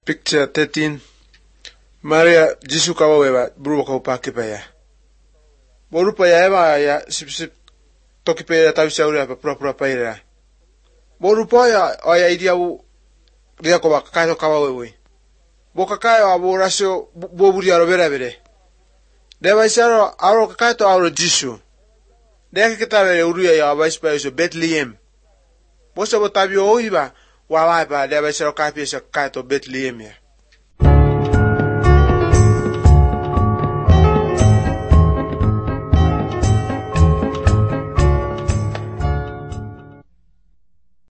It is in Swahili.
Picture 13. Maria Jisu kawawewa buru ka upaki pa ya. Boru pa ya eba ya sip toki pa ya tawi sauri pa pura pa ira. Boru pa ya oya idia u ria ko kaito kawawewe. Boka kayo abu rasio boburi aro bere. Deva isaro aro kaito aro Jisu. Deka kitawe uruya ya abaispa iso Bethlehem. Bosa botabi oiba wa pa deva isaro kapi sa kaito Bethlehem ya.